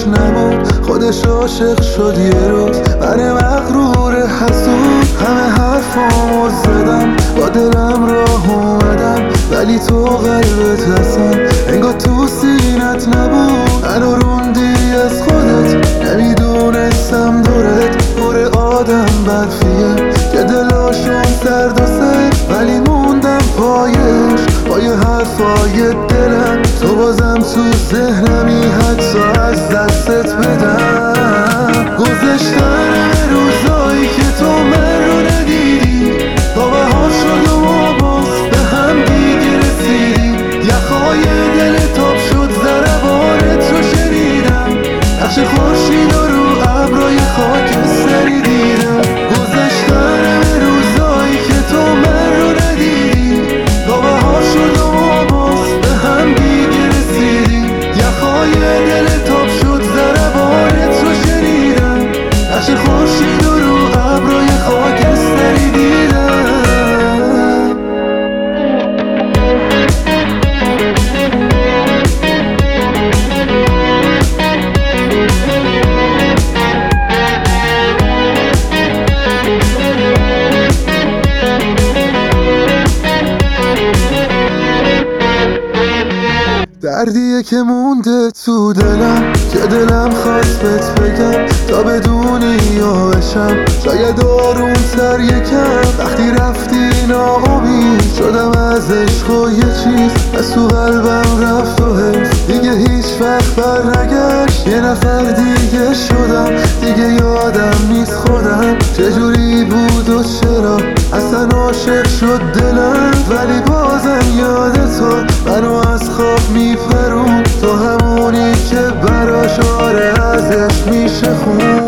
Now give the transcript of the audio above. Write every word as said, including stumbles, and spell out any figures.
نبود، خودش عاشق شد یه روز. من مغرور حسود همه حرفامو زدم، با دلم راه اومدم، ولی تو قلبت اصلا انگار تو سینت نبود. منو روندی از خودت، نمیدونستم دورت پر آدم برفیه که دلاشون سرد و سر، ولی موندم پایش پای حرفای دلم. تو بازم تو ذهنمی حتی از دستت بدم. گذشتن روزایی که تو من رو ندیدی، تا بهار شد و ما باز به هم دیگه رسیدی. یخهای دل تاب شد ضربانت رو شنیدم، نقش خورشید و رو ابرای خاکستری دیدم. گذشتن روزایی که تو من رو ندیدی، تا بهار شد و ما باز به هم دیگه رسیدی. یخهای دل تاب شد ضربانت رو شنیدم، نقش خورشید و رو ابرای خاکستری دیدم. دردیه که مونده تو دلم، که دلم خواست بهت بگم تا بدونی یا بشم شاید آروم تر یکم. وقتی رفتی ناامید شدم از عشق و یه چیز از تو قلبم رفت و حس دیگه هیچ وقت بر نگشت. یه نفر دیگه شدم، دیگه یادم نیست خودم چجوری بود و چرا اصلا عاشق شد دلم. ولی بازم یاد تو منو از خواب میپرون، تو همونی که براش آره ازش میشه خون.